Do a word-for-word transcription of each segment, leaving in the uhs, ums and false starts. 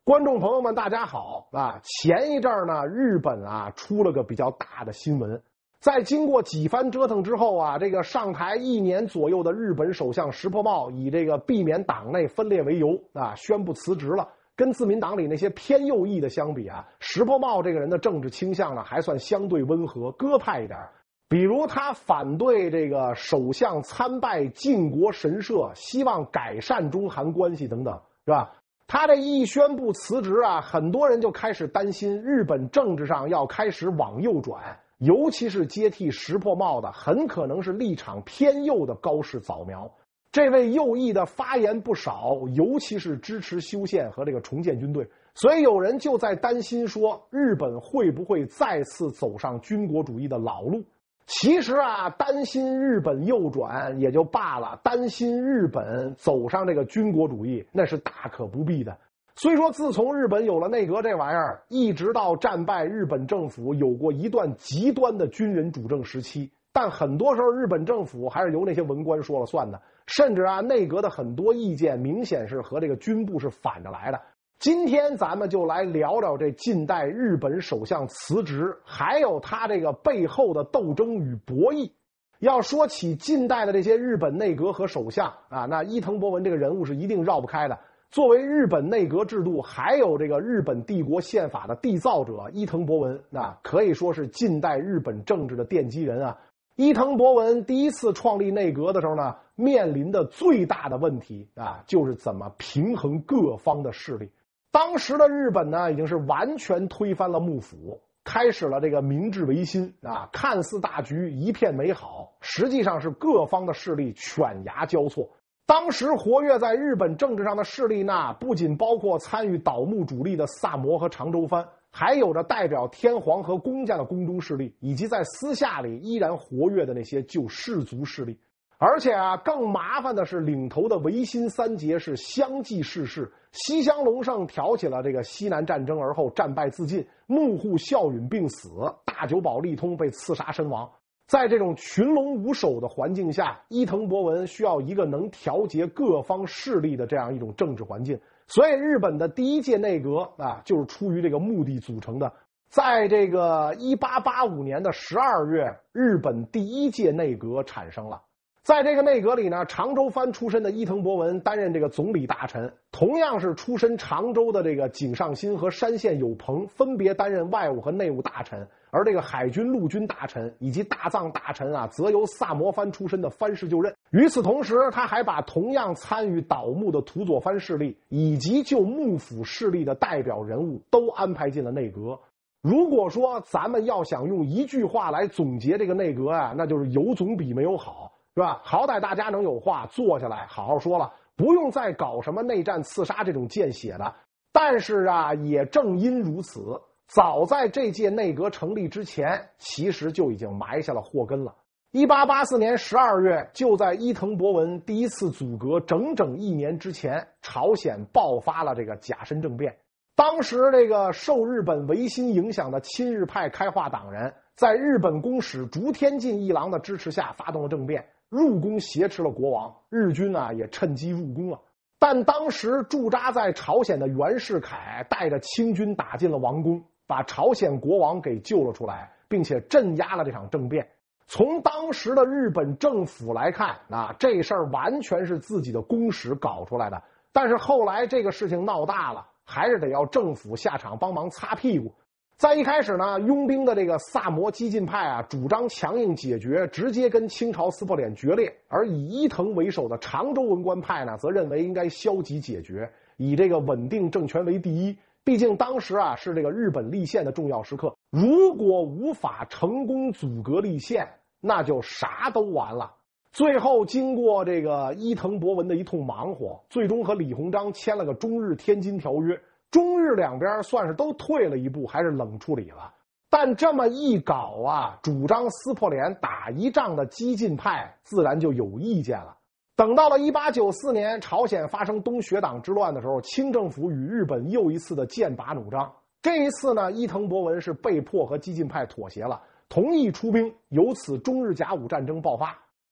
观众朋友们，大家好啊！前一阵儿呢，日本啊出了个比较大的新闻，在经过几番折腾之后啊，这个上台一年左右的日本首相石破茂以这个避免党内分裂为由啊，宣布辞职了。跟自民党里那些偏右翼的相比啊，石破茂这个人的政治倾向呢还算相对温和、鸽派一点。比如他反对这个首相参拜靖国神社，希望改善中韩关系等等，是吧？他这一宣布辞职啊，很多人就开始担心日本政治上要开始往右转，尤其是接替石破茂的很可能是立场偏右的高市早苗。这位右翼的发言不少，尤其是支持修宪和这个重建军队，所以有人就在担心说，日本会不会再次走上军国主义的老路。其实啊，担心日本右转也就罢了，担心日本走上这个军国主义，那是大可不必的。虽说自从日本有了内阁这玩意儿，一直到战败日本政府有过一段极端的军人主政时期，但很多时候日本政府还是由那些文官说了算的，甚至啊，内阁的很多意见明显是和这个军部是反着来的。今天咱们就来聊聊这近代日本首相辞职，还有他这个背后的斗争与博弈。要说起近代的这些日本内阁和首相啊，那伊藤博文这个人物是一定绕不开的。作为日本内阁制度还有这个日本帝国宪法的缔造者，伊藤博文那可以说是近代日本政治的奠基人啊。伊藤博文第一次创立内阁的时候呢，面临的最大的问题啊，就是怎么平衡各方的势力。当时的日本呢，已经是完全推翻了幕府，开始了这个明治维新啊，看似大局一片美好，实际上是各方的势力犬牙交错。当时活跃在日本政治上的势力呢，不仅包括参与倒幕主力的萨摩和长州藩，还有着代表天皇和公家的宫中势力，以及在私下里依然活跃的那些旧氏族势力。而且啊，更麻烦的是，领头的维新三杰是相继逝世。西乡隆盛挑起了这个西南战争，而后战败自尽；幕户孝允病死，大久保利通被刺杀身亡。在这种群龙无首的环境下，伊藤博文需要一个能调节各方势力的这样一种政治环境。所以，日本的第一届内阁啊，就是出于这个目的组成的。在这个一八八五年的十二月，日本第一届内阁产生了。在这个内阁里呢，长州藩出身的伊藤博文担任这个总理大臣，同样是出身常州的这个井上新和山县有朋分别担任外务和内务大臣，而这个海军陆军大臣以及大藏大臣啊，则由萨摩藩出身的藩士就任。与此同时，他还把同样参与倒幕的土佐藩势力以及就幕府势力的代表人物都安排进了内阁。如果说咱们要想用一句话来总结这个内阁啊，那就是有总比没有好，是吧？好歹大家能有话坐下来好好说了，不用再搞什么内战刺杀这种见血的。但是啊，也正因如此，早在这届内阁成立之前，其实就已经埋下了祸根了。一八八四年十二月，就在伊藤博文第一次组阁整整一年之前，朝鲜爆发了这个甲申政变。当时这个受日本维新影响的亲日派开化党人，在日本公使竹天进一郎的支持下发动了政变，入宫挟持了国王，日军啊也趁机入宫了。但当时驻扎在朝鲜的袁世凯带着清军打进了王宫，把朝鲜国王给救了出来，并且镇压了这场政变。从当时的日本政府来看啊，这事儿完全是自己的公使搞出来的。但是后来这个事情闹大了，还是得要政府下场帮忙擦屁股。在一开始呢，拥兵的这个萨摩激进派啊，主张强硬解决，直接跟清朝撕破脸决裂；而以伊藤为首的常州文官派呢，则认为应该消极解决，以这个稳定政权为第一。毕竟当时啊是这个日本立宪的重要时刻，如果无法成功阻隔立宪，那就啥都完了。最后经过这个伊藤博文的一通忙活，最终和李鸿章签了个中日天津条约。中日两边算是都退了一步，还是冷处理了。但这么一搞啊，主张撕破脸打一仗的激进派自然就有意见了。等到了一八九四年，朝鲜发生东学党之乱的时候，清政府与日本又一次的剑拔弩张。这一次呢，伊藤博文是被迫和激进派妥协了，同意出兵，由此中日甲午战争爆发。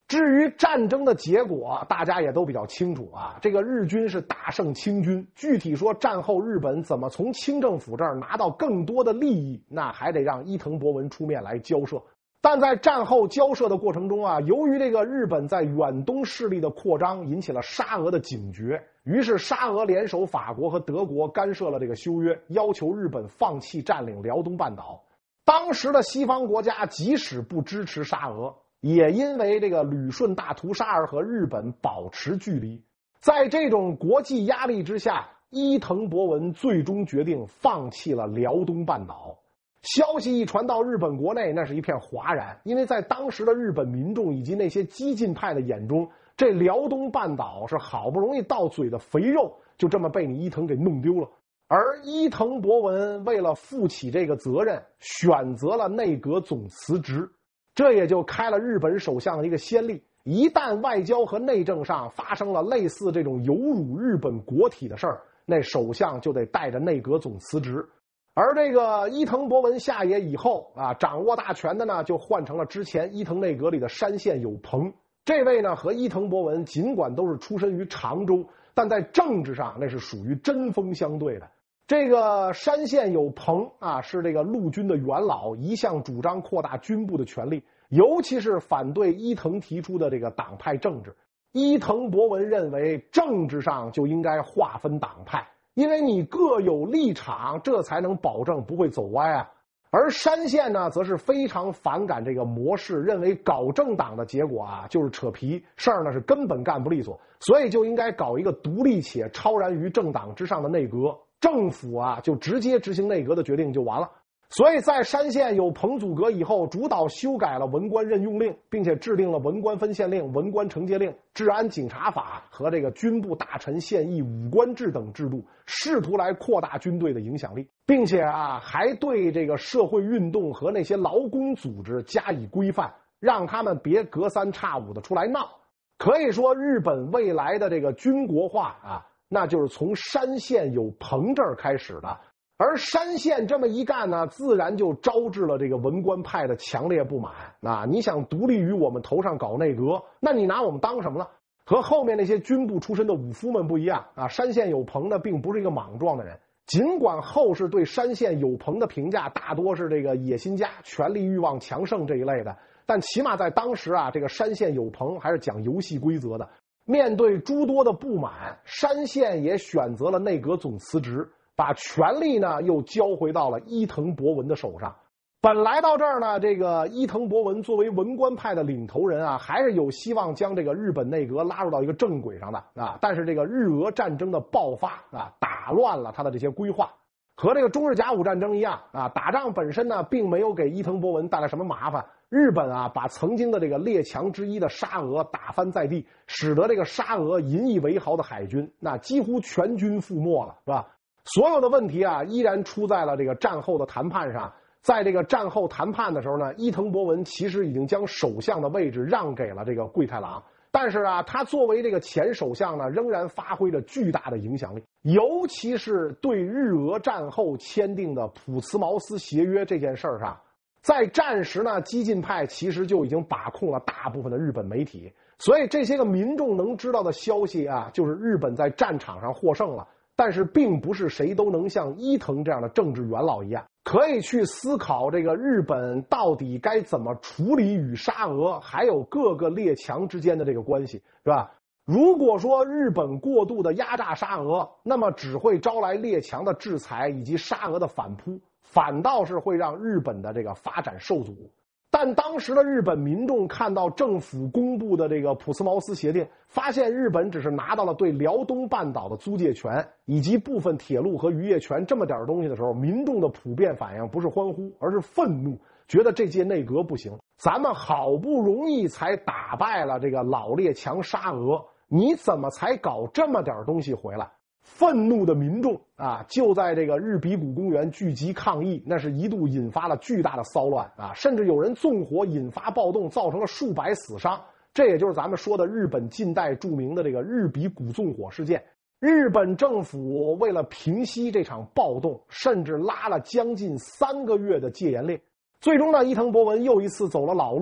至于战争的结果，大家也都比较清楚啊。这个日军是大胜清军，具体说战后日本怎么从清政府这儿拿到更多的利益，那还得让伊藤博文出面来交涉。但在战后交涉的过程中啊，由于这个日本在远东势力的扩张，引起了沙俄的警觉，于是沙俄联手法国和德国干涉了这个修约，要求日本放弃占领辽东半岛。当时的西方国家即使不支持沙俄，也因为这个旅顺大屠杀而和日本保持距离。在这种国际压力之下，伊藤博文最终决定放弃了辽东半岛。消息一传到日本国内，那是一片哗然，因为在当时的日本民众以及那些激进派的眼中，这辽东半岛是好不容易到嘴的肥肉，就这么被你伊藤给弄丢了。而伊藤博文为了负起这个责任，选择了内阁总辞职，这也就开了日本首相的一个先例。一旦外交和内政上发生了类似这种有辱日本国体的事儿，那首相就得带着内阁总辞职。而这个伊藤博文下野以后啊，掌握大权的呢，就换成了之前伊藤内阁里的山县有朋。这位呢和伊藤博文尽管都是出身于常州，但在政治上那是属于针锋相对的。这个山县有朋啊，是这个陆军的元老，一向主张扩大军部的权力，尤其是反对伊藤提出的这个党派政治。伊藤博文认为政治上就应该划分党派，因为你各有立场，这才能保证不会走歪啊。而山县呢，则是非常反感这个模式，认为搞政党的结果啊，就是扯皮，事儿呢是根本干不利索，所以就应该搞一个独立且超然于政党之上的内阁，政府啊就直接执行内阁的决定就完了。所以在山县有朋组阁以后，主导修改了文官任用令，并且制定了文官分县令、文官惩戒令、治安警察法和这个军部大臣县役武官制等制度，试图来扩大军队的影响力，并且啊还对这个社会运动和那些劳工组织加以规范，让他们别隔三差五的出来闹。可以说日本未来的这个军国化啊，那就是从山县有朋这儿开始的。而山县这么一干呢，自然就招致了这个文官派的强烈不满啊！你想独立于我们头上搞内阁，那你拿我们当什么了？和后面那些军部出身的武夫们不一样啊！山县有朋呢，并不是一个莽撞的人。尽管后世对山县有朋的评价大多是这个野心家、权力欲望强盛这一类的，但起码在当时啊，这个山县有朋还是讲游戏规则的。面对诸多的不满，山县也选择了内阁总辞职，把权力呢又交回到了伊藤博文的手上。本来到这儿呢，这个伊藤博文作为文官派的领头人啊，还是有希望将这个日本内阁拉入到一个正轨上的啊。但是这个日俄战争的爆发啊，打乱了他的这些规划。和这个中日甲午战争一样啊，打仗本身呢并没有给伊藤博文带来什么麻烦。日本啊把曾经的这个列强之一的沙俄打翻在地，使得这个沙俄引以为豪的海军那几乎全军覆没了，是吧？所有的问题啊，依然出在了这个战后的谈判上。在这个战后谈判的时候呢，伊藤博文其实已经将首相的位置让给了这个桂太郎，但是啊，他作为这个前首相呢，仍然发挥着巨大的影响力，尤其是对日俄战后签订的普茨茅斯协约这件事上，在战时呢，激进派其实就已经把控了大部分的日本媒体，所以这些个民众能知道的消息啊，就是日本在战场上获胜了。但是并不是谁都能像伊藤这样的政治元老一样，可以去思考这个日本到底该怎么处理与沙俄还有各个列强之间的这个关系，是吧？如果说日本过度的压榨沙俄，那么只会招来列强的制裁以及沙俄的反扑，反倒是会让日本的这个发展受阻。但当时的日本民众看到政府公布的这个普茨茅斯协定，发现日本只是拿到了对辽东半岛的租借权以及部分铁路和渔业权这么点东西的时候，民众的普遍反应不是欢呼，而是愤怒，觉得这届内阁不行，咱们好不容易才打败了这个老列强沙俄，你怎么才搞这么点东西回来？愤怒的民众啊，就在这个日比谷公园聚集抗议，那是一度引发了巨大的骚乱啊，甚至有人纵火引发暴动，造成了数百死伤。这也就是咱们说的日本近代著名的这个日比谷纵火事件。日本政府为了平息这场暴动，甚至拉了将近三个月的戒严令。最终呢，伊藤博文又一次走了老路。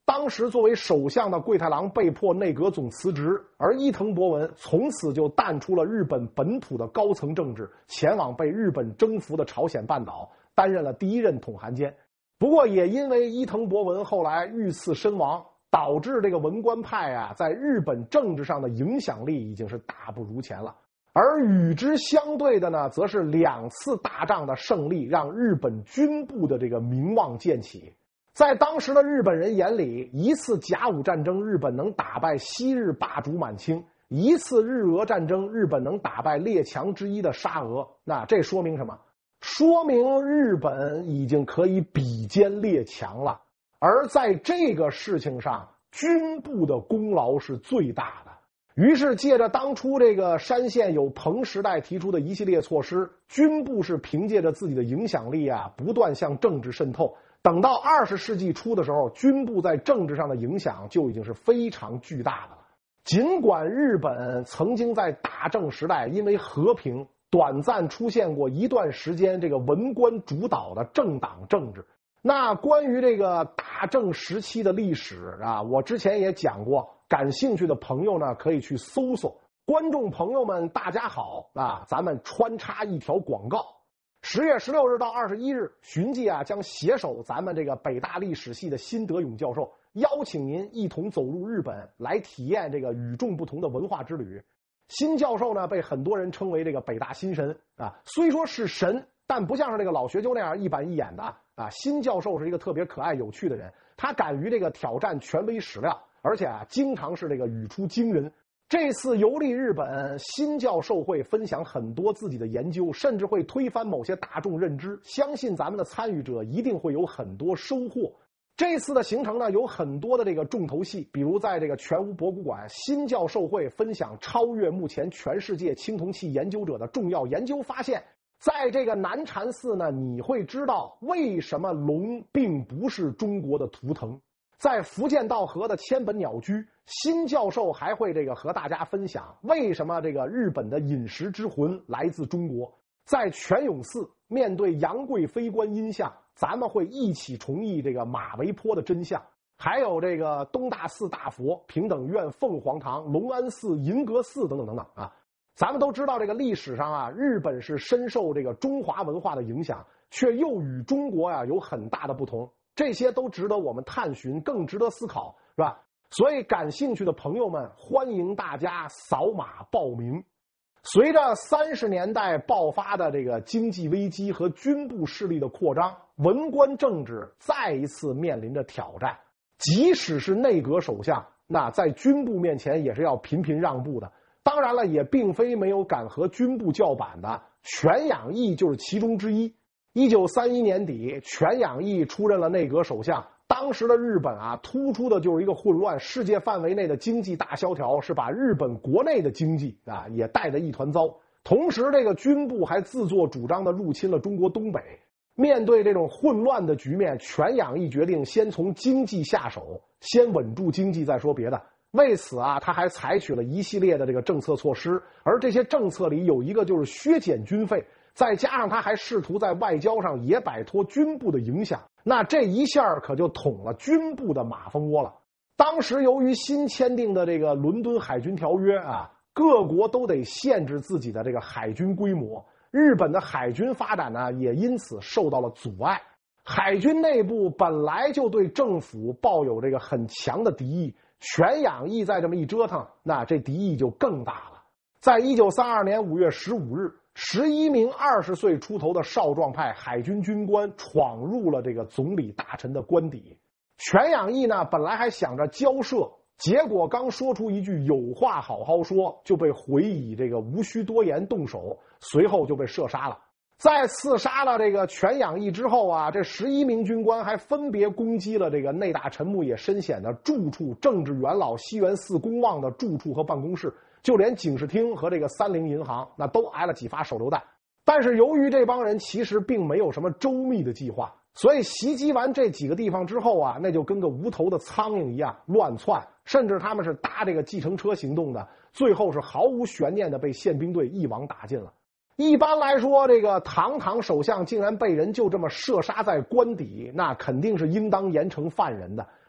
当时作为首相的桂太郎被迫内阁总辞职，而伊藤博文从此就淡出了日本本土的高层政治，前往被日本征服的朝鲜半岛，担任了第一任统韩监。不过也因为伊藤博文后来遇刺身亡，导致这个文官派啊在日本政治上的影响力已经是大不如前了。而与之相对的呢，则是两次大仗的胜利让日本军部的这个名望渐起。在当时的日本人眼里，一次甲午战争日本能打败昔日霸主满清，一次日俄战争日本能打败列强之一的沙俄，那这说明什么？说明日本已经可以比肩列强了。而在这个事情上，军部的功劳是最大的。于是借着当初这个山县有朋时代提出的一系列措施，军部是凭借着自己的影响力啊，不断向政治渗透。等到二十世纪初的时候，军部在政治上的影响就已经是非常巨大的了。尽管日本曾经在大正时代因为和平短暂出现过一段时间这个文官主导的政党政治，那关于这个大正时期的历史啊，我之前也讲过，感兴趣的朋友呢可以去搜索。观众朋友们大家好啊，咱们穿插一条广告。十月十六日到二十一日，寻迹啊将携手咱们这个北大历史系的辛德勇教授，邀请您一同走入日本，来体验这个与众不同的文化之旅。辛教授呢被很多人称为这个北大新神啊，虽说是神，但不像是这个老学究那样一板一眼的啊。辛教授是一个特别可爱有趣的人，他敢于这个挑战权威史料，而且啊经常是这个语出惊人。这次游历日本，辛教授会分享很多自己的研究，甚至会推翻某些大众认知，相信咱们的参与者一定会有很多收获。这次的行程呢有很多的这个重头戏，比如在这个全屋博物馆，辛教授会分享超越目前全世界青铜器研究者的重要研究发现。在这个南禅寺呢，你会知道为什么龙并不是中国的图腾。在福建道河的千本鸟居，辛教授还会这个和大家分享为什么这个日本的饮食之魂来自中国。在泉涌寺，面对杨贵妃观音像，咱们会一起重忆这个马嵬坡的真相。还有这个东大寺大佛、平等院、凤凰堂、隆安寺、银阁寺等等等等啊。咱们都知道这个历史上啊，日本是深受这个中华文化的影响，却又与中国啊有很大的不同。这些都值得我们探寻，更值得思考，是吧？所以感兴趣的朋友们，欢迎大家扫码报名。随着三十年代爆发的这个经济危机和军部势力的扩张，文官政治再一次面临着挑战。即使是内阁首相，那在军部面前也是要频频让步的。当然了，也并非没有敢和军部叫板的，犬养毅就是其中之一。一九三一年底，犬养毅出任了内阁首相。当时的日本啊，突出的就是一个混乱，世界范围内的经济大萧条是把日本国内的经济啊也带得一团糟。同时，这个军部还自作主张的入侵了中国东北。面对这种混乱的局面，犬养毅决定先从经济下手，先稳住经济再说别的。为此啊，他还采取了一系列的这个政策措施，而这些政策里有一个就是削减军费。再加上他还试图在外交上也摆脱军部的影响，那这一下可就捅了军部的马蜂窝了。当时由于新签订的这个伦敦海军条约啊，各国都得限制自己的这个海军规模，日本的海军发展呢也因此受到了阻碍。海军内部本来就对政府抱有这个很强的敌意，犬养毅再这么一折腾，那这敌意就更大了。在一九三二年五月十五日，十一名二十岁出头的少壮派海军军官闯入了这个总理大臣的官邸。犬养毅呢，本来还想着交涉，结果刚说出一句有话好好说，就被回以这个无需多言动手，随后就被射杀了。在刺杀了这个犬养毅之后啊，这十一名军官还分别攻击了这个内大臣木野深显的住处、政治元老西园寺公望的住处和办公室，就连警视厅和这个三菱银行那都挨了几发手榴弹。但是由于这帮人其实并没有什么周密的计划，所以袭击完这几个地方之后啊，那就跟个无头的苍蝇一样乱窜，甚至他们是搭这个计程车行动的，最后是毫无悬念的被宪兵队一网打尽了。一般来说，这个堂堂首相竟然被人就这么射杀在官邸，那肯定是应当严惩犯人的。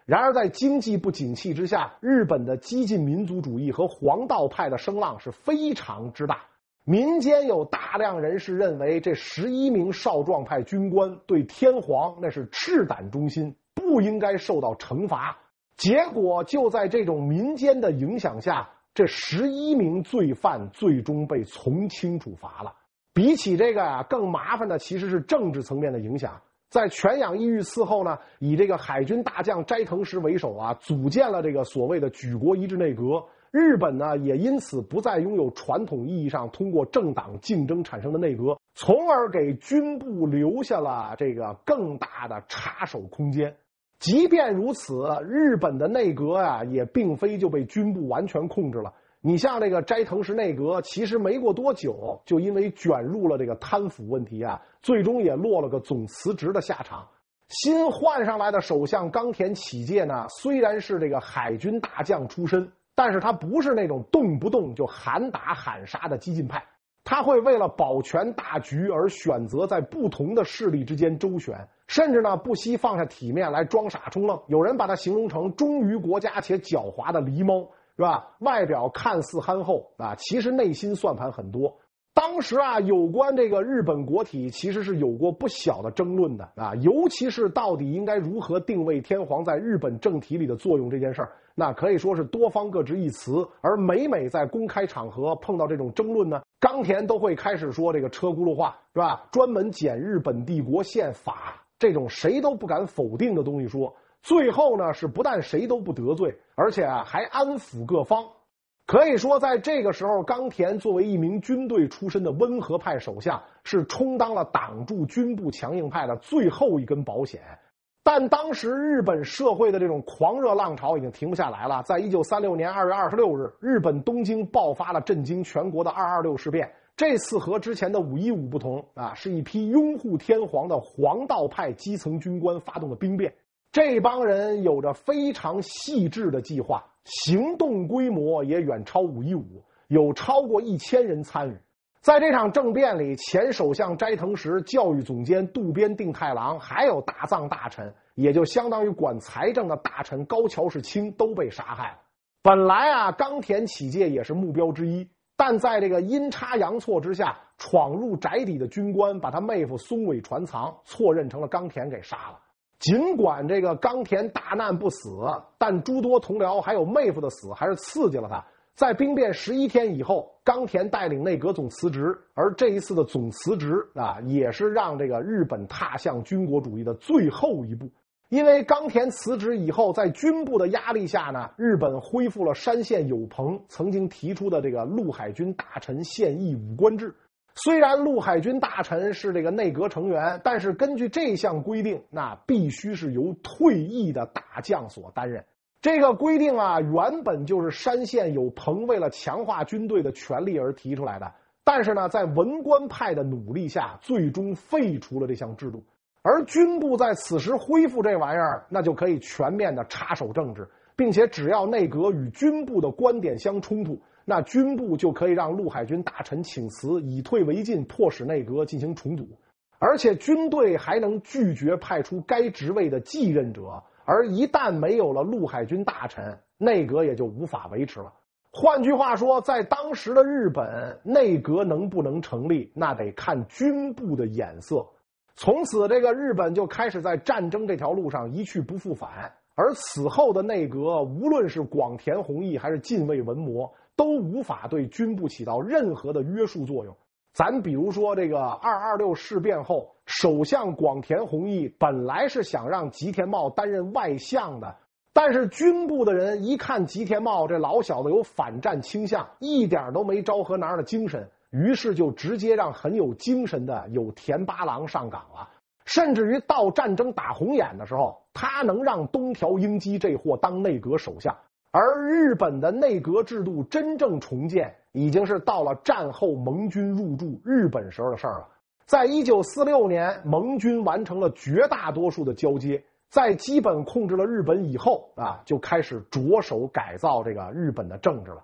然而在经济不景气之下，日本的激进民族主义和黄道派的声浪是非常之大。民间有大量人士认为，这十一名少壮派军官对天皇那是赤胆忠心，不应该受到惩罚。结果就在这种民间的影响下，这十一名罪犯最终被从轻处罚了。比起这个啊，更麻烦的其实是政治层面的影响。在犬养义遇刺后呢，以这个海军大将斋藤实为首啊，组建了这个所谓的举国一致内阁。日本呢，也因此不再拥有传统意义上通过政党竞争产生的内阁，从而给军部留下了这个更大的插手空间。即便如此，日本的内阁啊，也并非就被军部完全控制了。你像这个斋藤实内阁，其实没过多久，就因为卷入了这个贪腐问题啊，最终也落了个总辞职的下场。新换上来的首相冈田启介呢，虽然是这个海军大将出身，但是他不是那种动不动就喊打喊杀的激进派，他会为了保全大局而选择在不同的势力之间周旋，甚至呢不惜放下体面来装傻充愣。有人把他形容成忠于国家且狡猾的狸猫，是吧？外表看似憨厚啊，其实内心算盘很多。当时啊，有关这个日本国体其实是有过不小的争论的啊，尤其是到底应该如何定位天皇在日本政体里的作用这件事儿，那可以说是多方各执一词。而每每在公开场合碰到这种争论呢，冈田都会开始说这个车轱辘话，是吧？专门捡日本帝国宪法这种谁都不敢否定的东西说，最后呢是不但谁都不得罪，而且啊还安抚各方。可以说在这个时候，冈田作为一名军队出身的温和派首相，是充当了挡住军部强硬派的最后一根保险。但当时日本社会的这种狂热浪潮已经停不下来了。在一九三六年二月二十六日，日本东京爆发了震惊全国的二二六事变。这次和之前的五一五不同啊，是一批拥护天皇的黄道派基层军官发动的兵变。这帮人有着非常细致的计划，行动规模也远超五一五，有超过一千人参与。在这场政变里，前首相斋藤实、教育总监渡边定太郎，还有大藏大臣，也就相当于管财政的大臣高桥氏卿都被杀害了。本来啊，冈田启介也是目标之一，但在这个阴差阳错之下，闯入宅邸的军官把他妹夫松尾传藏错认成了冈田给杀了。尽管这个冈田大难不死，但诸多同僚还有妹夫的死还是刺激了他。在兵变十一天以后，冈田带领内阁总辞职，而这一次的总辞职啊，也是让这个日本踏向军国主义的最后一步。因为冈田辞职以后，在军部的压力下呢，日本恢复了山县有朋曾经提出的这个陆海军大臣现役武官制。虽然陆海军大臣是这个内阁成员，但是根据这项规定，那必须是由退役的大将所担任。这个规定啊，原本就是山县有朋为了强化军队的权力而提出来的，但是呢，在文官派的努力下，最终废除了这项制度。而军部在此时恢复这玩意儿，那就可以全面的插手政治，并且只要内阁与军部的观点相冲突，那军部就可以让陆海军大臣请辞，以退为进，迫使内阁进行重组。而且军队还能拒绝派出该职位的继任者，而一旦没有了陆海军大臣，内阁也就无法维持了。换句话说，在当时的日本，内阁能不能成立，那得看军部的眼色。从此这个日本就开始在战争这条路上一去不复返，而此后的内阁，无论是广田弘毅还是近卫文磨，都无法对军部起到任何的约束作用。咱比如说这个二二六事变后，首相广田弘毅本来是想让吉田茂担任外相的，但是军部的人一看吉田茂这老小子有反战倾向，一点都没昭和男儿的精神，于是就直接让很有精神的有田八郎上岗了。甚至于到战争打红眼的时候，他能让东条英机这货当内阁首相。而日本的内阁制度真正重建，已经是到了战后盟军入驻日本时候的事儿了。在一九四六年，盟军完成了绝大多数的交接，在基本控制了日本以后啊，就开始着手改造这个日本的政治了。到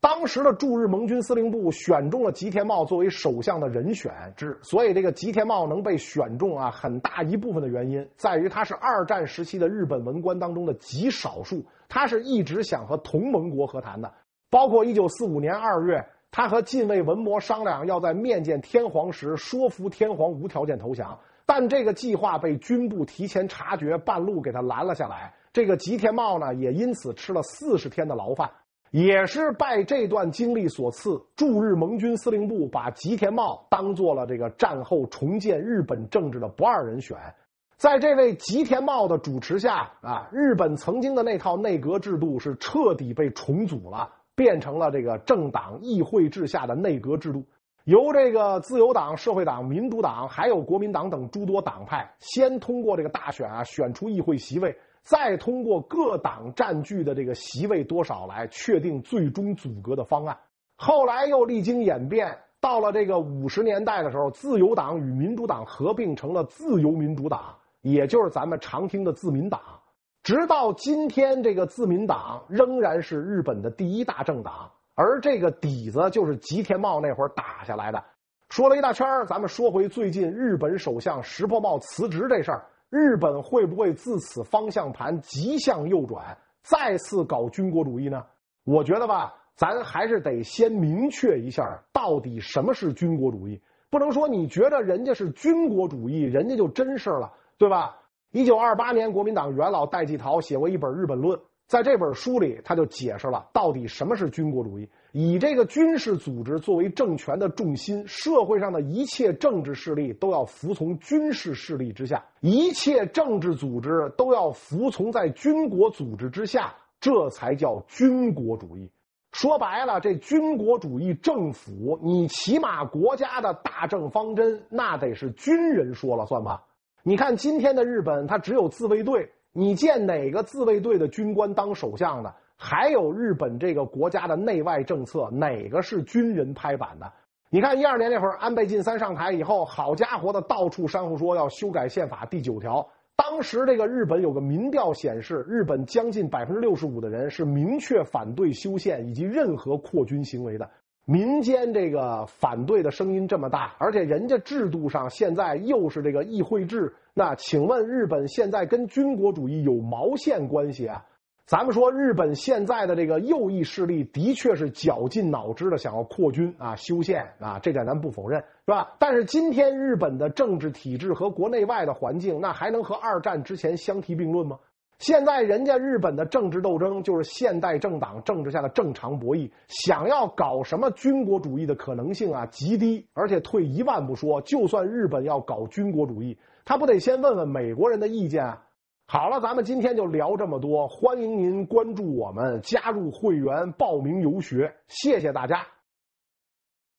当时的驻日盟军司令部选中了吉田茂作为首相的人选之，所以这个吉田茂能被选中啊，很大一部分的原因在于他是二战时期的日本文官当中的极少数，他是一直想和同盟国和谈的，包括一九四五年二月，他和近卫文磨商量要在面见天皇时说服天皇无条件投降，但这个计划被军部提前察觉，半路给他拦了下来。这个吉田茂呢，也因此吃了四十天的牢饭。也是拜这段经历所赐，驻日盟军司令部把吉田茂当做了这个战后重建日本政治的不二人选。在这位吉田茂的主持下啊，日本曾经的那套内阁制度是彻底被重组了，变成了这个政党议会制下的内阁制度，由这个自由党、社会党、民主党还有国民党等诸多党派先通过这个大选啊选出议会席位，再通过各党占据的这个席位多少来确定最终组阁的方案。后来又历经演变，到了这个五十年代的时候，自由党与民主党合并成了自由民主党，也就是咱们常听的自民党。直到今天，这个自民党仍然是日本的第一大政党，而这个底子就是吉田茂那会儿打下来的。说了一大圈，咱们说回最近日本首相石破茂辞职这事儿。日本会不会自此方向盘急向右转，再次搞军国主义呢？我觉得吧，咱还是得先明确一下到底什么是军国主义，不能说你觉得人家是军国主义，人家就真是了，对吧？一九二八年，国民党元老戴季陶写过一本《日本论》，在这本书里，他就解释了到底什么是军国主义。以这个军事组织作为政权的重心，社会上的一切政治势力都要服从军事势力之下，一切政治组织都要服从在军国组织之下，这才叫军国主义。说白了，这军国主义政府，你起码国家的大政方针，那得是军人说了算吧。你看今天的日本，它只有自卫队，你见哪个自卫队的军官当首相的？还有日本这个国家的内外政策，哪个是军人拍板的？你看一二年那会儿，安倍晋三上台以后，好家伙的，到处煽呼说要修改宪法第九条。当时这个日本有个民调显示，日本将近百分之六十五的人是明确反对修宪以及任何扩军行为的。民间这个反对的声音这么大，而且人家制度上现在又是这个议会制，那请问日本现在跟军国主义有毛线关系啊？咱们说日本现在的这个右翼势力的确是绞尽脑汁的想要扩军啊、修宪啊，这点咱不否认，是吧？但是今天日本的政治体制和国内外的环境，那还能和二战之前相提并论吗？现在人家日本的政治斗争就是现代政党政治下的正常博弈，想要搞什么军国主义的可能性啊极低。而且退一万步说，就算日本要搞军国主义，他不得先问问美国人的意见啊？好了，咱们今天就聊这么多，欢迎您关注我们，加入会员，报名游学，谢谢大家。